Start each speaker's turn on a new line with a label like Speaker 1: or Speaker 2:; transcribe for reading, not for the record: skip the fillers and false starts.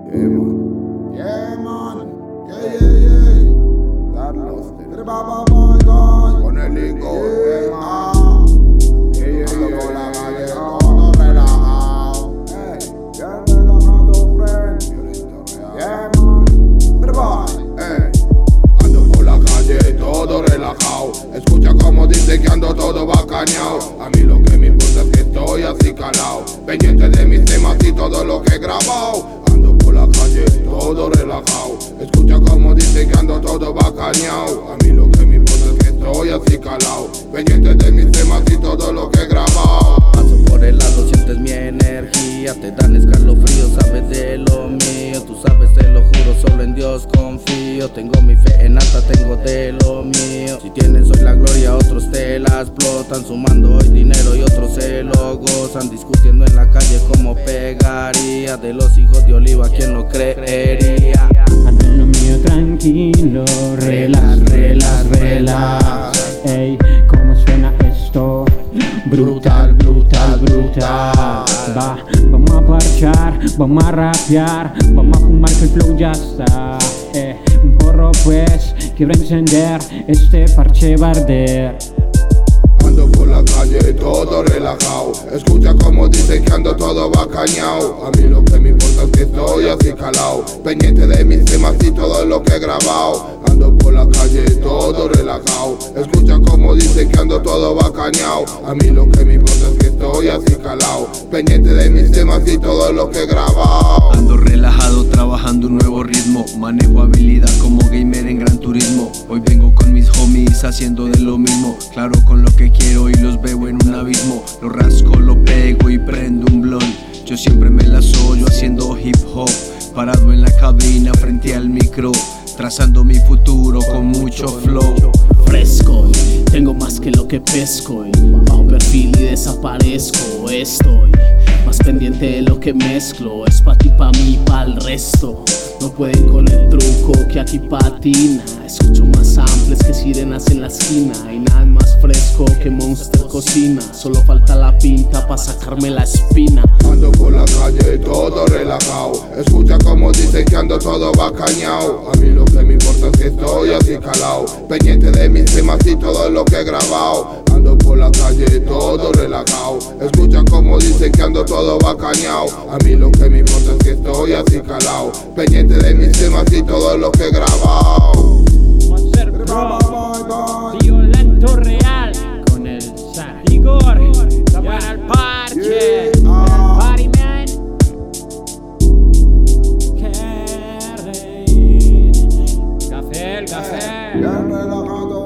Speaker 1: Yeah, man. Yeah. Con el lingo. Todo relajado. Bien relajado, friend. Yeah, man. Ando por la calle todo relajado. Escucha como dice que ando todo bacaneado. A mí lo que me importa es que estoy así calado, pendiente de mis temas y todo lo que he grabado. Ando por la calle todo relajado. Escucha como dice que ando todo bacaneado. A mí lo que me importa es que estoy así calado, pendiente de mis temas y todo lo que he grabado.
Speaker 2: Paso por el lado, sientes mi energía, te dan escalofrío, sabes de lo mío. Tú sabes, te lo juro, solo en Dios confío. Tengo mi fe en alta, tengo de lo mío. Si tienes hoy la gloria, otros te la explotan. Sumando hoy dinero y otros se lo gozan. Discutiendo en la calle como pegaría. De los hijos de Oliva, ¿quién lo creería?
Speaker 3: Ando en lo mío tranquilo, relax. Ey, ¿cómo suena esto? Brutal. Vamos a parchar, vamos a rapear, vamos a fumar que el flow ya está. Un porro pues, quiero encender, este parche va a arder.
Speaker 1: Ando por la calle todo relajado. Escucha como dicen que ando todo bacaneado. A mí lo que me importa es que estoy así calado, pendiente de mis temas y todo lo que he grabado. Ando por la calle todo relajado. Escucha como dicen que ando todo bacaneado. A mí lo que me importa es que estoy así calado, pendiente de mis temas y todo lo que he grabado.
Speaker 4: Ando relajado trabajando un nuevo ritmo. Manejo habilidad como gamer en Gran Turismo. Hoy vengo con mis homies haciendo de lo mismo. Claro con lo que quiero y los veo en un abismo. Lo rasco, lo pego y prendo un blon. Yo siempre me la soy haciendo hip hop, parado en la cabina frente al micro, trazando mi futuro con mucho flow.
Speaker 5: Fresco, tengo más que lo que pesco. Bajo perfil y desaparezco. Estoy más pendiente de lo que mezclo. Es pa' ti, pa' mí, pa' el resto. No pueden con el truco que aquí patina. Escucho más samples que sirenas en la esquina. Y nada más fresco que Monster cocina. Solo falta la pinta pa' sacarme la espina.
Speaker 1: Ando por la calle todo relajado. Escucha como dicen que ando todo bacaneado. A mí lo que me importa es que estoy así calado, pendiente de mis temas y todo lo que he grabado. Ando por la calle todo relajado. Escucha como dicen que ando todo bacaneado. A mí lo que me importa es que estoy así calado, pendiente de mis temas y todo lo que he grabado.
Speaker 3: Monster Bro, violento real, con el Igor, estamos en el parche, party man. Qué reír, café.
Speaker 1: Bien relajado.